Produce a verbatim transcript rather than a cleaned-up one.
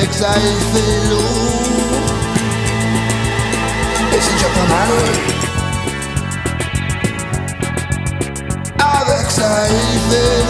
avec ça il fait lourd. Et c'est déjà pas mal. Avec ça il fait